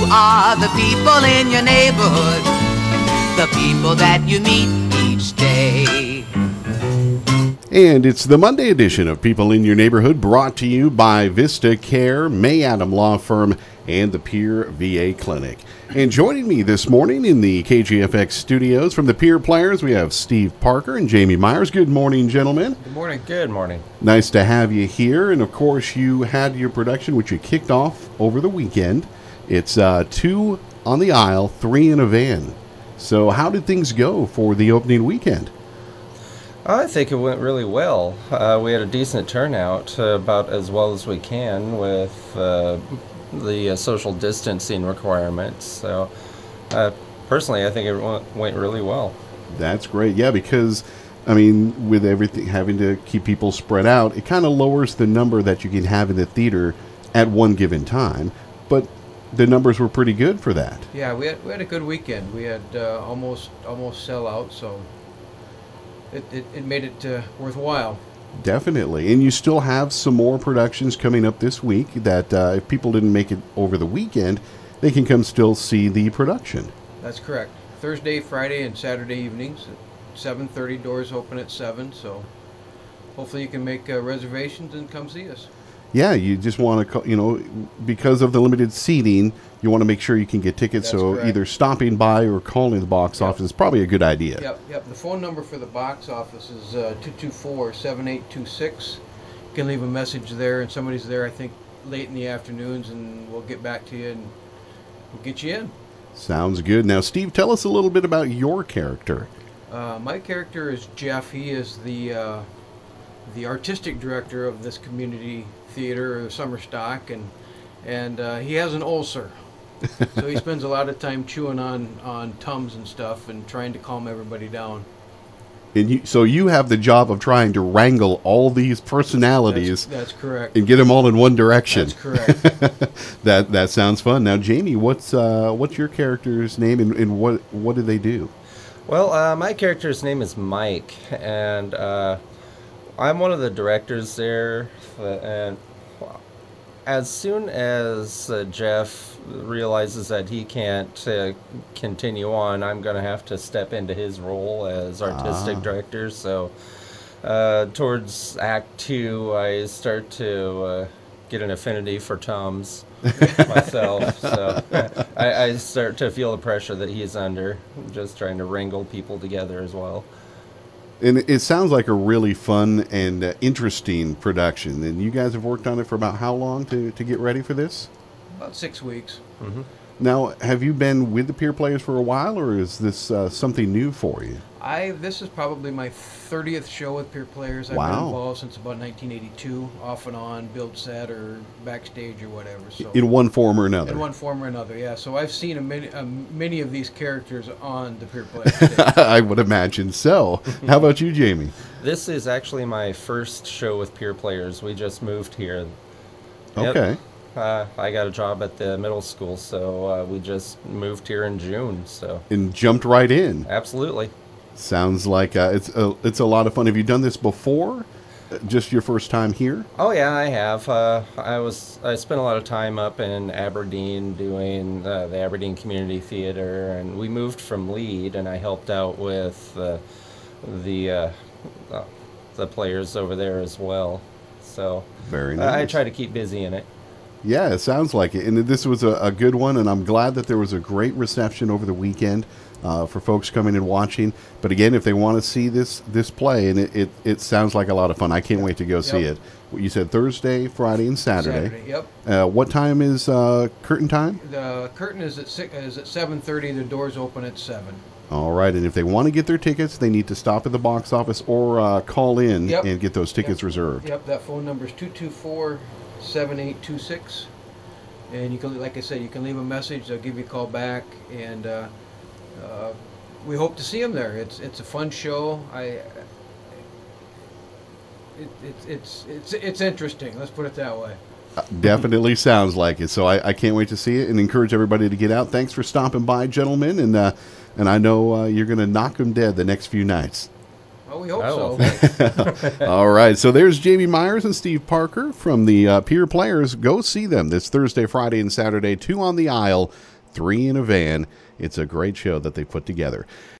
are the people in your neighborhood, the people that you meet each day. And it's the Monday edition of People in Your Neighborhood, brought to you by Vista Care, May Adam Law Firm, and the Pier VA Clinic. And joining me this morning in the KGFX studios from the Pier Players, we have Steve Parker and Jamie Myers. Good morning, gentlemen. Good morning. Good morning. Nice to have you here. And, of course, you had your production, which you kicked off over the weekend. It's 2 on the aisle, 3 in a van. So how did things go for the opening weekend? I think it went really well. We had a decent turnout, about as well as we can with the social distancing requirements. So personally, I think it went really well. That's great. Yeah, because, I mean, with everything having to keep people spread out, it kind of lowers the number that you can have in the theater at one given time. But the numbers were pretty good for that. Yeah, we had a good weekend. We had almost sell out, so it made it worthwhile. Definitely. And you still have some more productions coming up this week that if people didn't make it over the weekend, they can come still see the production. That's correct. Thursday, Friday, and Saturday evenings at 7:30. Doors open at 7, so hopefully you can make reservations and come see us. Yeah, you just want to, because of the limited seating, you want to make sure you can get tickets. That's so correct. Either stopping by or calling the box office is probably a good idea. Yep. The phone number for the box office is 224-7826. You can leave a message there, and somebody's there, I think, late in the afternoons, and we'll get back to you and we'll get you in. Sounds good. Now, Steve, tell us a little bit about your character. My character is Jeff. He is the artistic director of this community theater, Summer Stock, and he has an ulcer. So he spends a lot of time chewing on Tums and stuff and trying to calm everybody down. And so you have the job of trying to wrangle all these personalities. That's correct. And get them all in one direction. That's correct. That sounds fun. Now, Jamie, what's your character's name and what do they do? Well, my character's name is Mike, and I'm one of the directors there. And as soon as Jeff realizes that he can't continue on, I'm going to have to step into his role as artistic director. So towards Act 2, I start to get an affinity for Tums myself. So I start to feel the pressure that he's under, just trying to wrangle people together as well. And it sounds like a really fun and interesting production. And you guys have worked on it for about how long to get ready for this? About 6 weeks. Mm-hmm. Now, have you been with the Pier Players for a while, or is this something new for you? This is probably my 30th show with Pier Players. I've been involved since about 1982, off and on, build set or backstage or whatever. So in one form or another. In one form or another, yeah. So I've seen many of these characters on the Pier Players stage. I would imagine so. How about you, Jamie? This is actually my first show with Pier Players. We just moved here. Okay. Yep. I got a job at the middle school, so we just moved here in June. And jumped right in. Absolutely. Sounds like it's a lot of fun. Have you done this before? Just your first time here? Oh yeah, I have. I spent a lot of time up in Aberdeen doing the Aberdeen Community Theater, and we moved from Lead, and I helped out with the players over there as well. So very nice. I try to keep busy in it. Yeah, it sounds like it. And this was a good one, and I'm glad that there was a great reception over the weekend for folks coming and watching. But again, if they want to see this play, and it sounds like a lot of fun. I can't wait to go see it. You said Thursday, Friday, and Saturday. Yep. What time is curtain time? The curtain is at 7:30. The doors open at 7. All right, and if they want to get their tickets, they need to stop at the box office or call in and get those tickets reserved. Yep, that phone number is 224-7826. And you can, like I said, you can leave a message. They'll give you a call back, and we hope to see them there. It's a fun show. It's interesting. Let's put it that way. Definitely sounds like it. So I can't wait to see it and encourage everybody to get out. Thanks for stopping by, gentlemen, and I know you're going to knock them dead the next few nights. Well, we hope so. All right. So there's Jamie Myers and Steve Parker from the Pier Players. Go see them this Thursday, Friday, and Saturday. 2 on the aisle. three in a van. It's a great show that they put together.